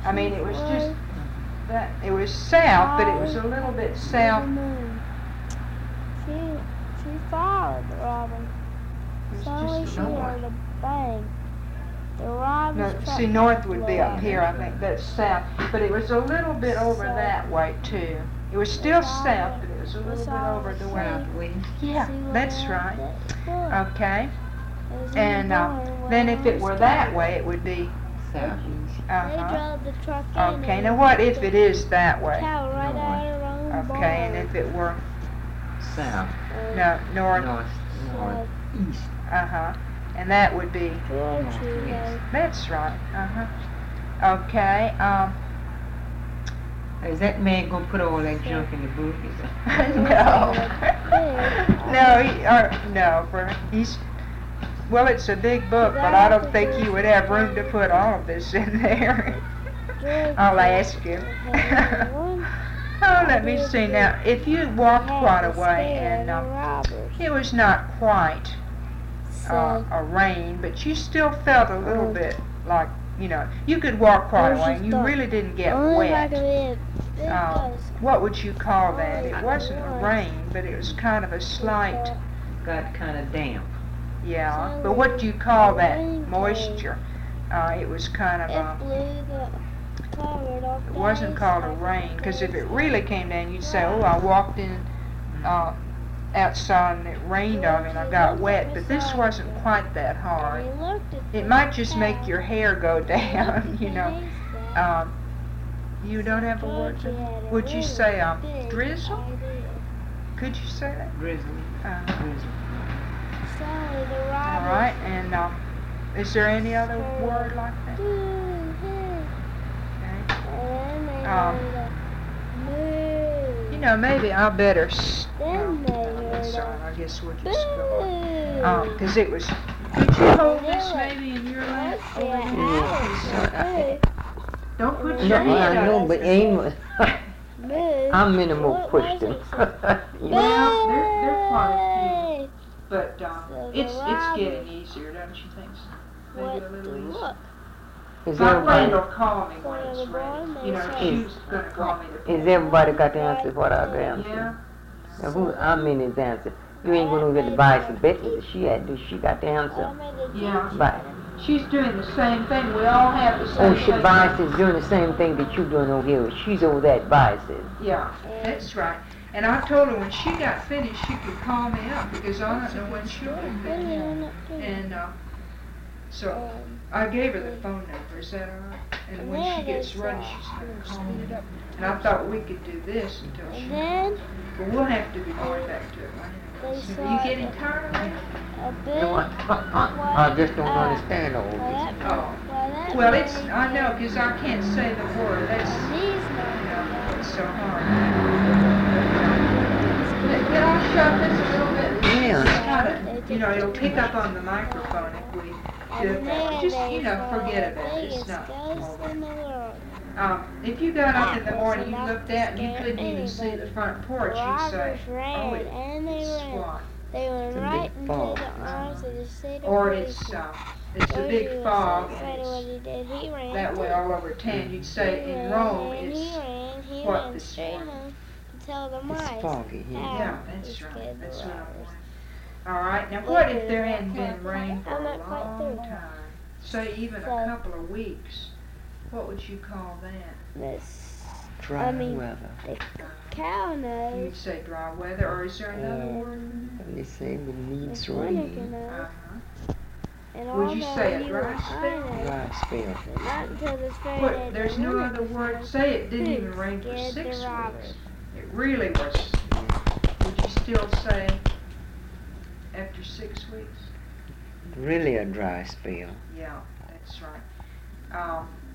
I mean, it was just that it was south, but it was a little bit south. She followed the robin. It was Suddenly just she heard a bang. The no, robin's truck see, north would be up blew here. I think that's south, but it was a little bit over that way too. It was still south, but it was a little bit over the way. Southwest. Yeah, that's right. up. Okay, and then if it were that way, it would be. Southeast. They drove the truck in. Okay, now what if it is that way? Cow right out of her own Okay, and barn. if it were South. no north, Northeast. and that would be. Georgia. That's right. Okay. Is that man gonna put all that junk in the book? He's. Well, it's a big book, but I don't think you would have room to put all of this in there. I'll ask him. Oh, let me see now. If you walked quite a way, and it was not quite a rain, but you still felt a little bit like, you could walk quite a way, and you really didn't get wet. What would you call that? It wasn't a rain, but it was kind of a slight. Got kind of damp. Yeah, but what do you call that? Moisture. It was kind of it wasn't called a rain, because if it really came down, you'd say, oh, I walked in outside and it rained on me and I got wet, but this wasn't quite that hard. It might just make your hair go down, You don't have a word for it? Would you say drizzle? Could you say that? Drizzle. Drizzle. All right, and is there any other word like that? Okay. Maybe I better. That's all right. I guess we'll just go on. Because it was. Could you hold this maybe in your lap? Don't put your hand I know, up. but ain't. How many more questions? Well, they're quite a few. But it's getting easier, don't you think so? Maybe a little easier. Is My friend will everybody, call me when it's ready. She's going to call me. is everybody got the answer what I got the answer? Yeah. Now how many is the answer? You ain't gonna get the bias of Betty. She got the answer. Yeah. But She's doing the same thing. We all have the same thing. Bias is doing the same thing that you doing over here. She's over there at biases. Yeah, that's right. And I told her when she got finished, she could call me up because I don't know when she'll be finished. And so I gave her the phone number. Is that all right? And when she gets ready, she's going to call me. And I thought we could do this until she. But we'll have to be going back to it. Are you getting tired of it? No, I just don't understand all this. Oh. Well, I know, because I can't say the word. That's, it's so hard. Can I shove this a little bit? Yeah. It's kind of, it'll pick up on the microphone if we do it. Just, forget about it. It's not. If you got up in the morning, you looked out and you couldn't even see the front porch, you'd say, oh, it's squat. They went It's a right big into fog. the arms of the state of Or it's a big fog. That way all over town. You'd say in Rome, it's what this morning. It's foggy here. Yeah, that's right. That's what I want. All right. Now, what if there hadn't been rain for a long time? Say even a couple of weeks. What would you call that? Dry weather. The cow knows. You'd say dry weather, or is there another word? They say it needs It's rain. Uh-huh. And Would you say a although dry you spell? and I know Dry spell. that not until this very What, day there's the no winter other word. Say it didn't even rain for scared 6 the weeks. robbers. It really was. Would you still say after 6 weeks? Really a dry spell. Yeah, that's right.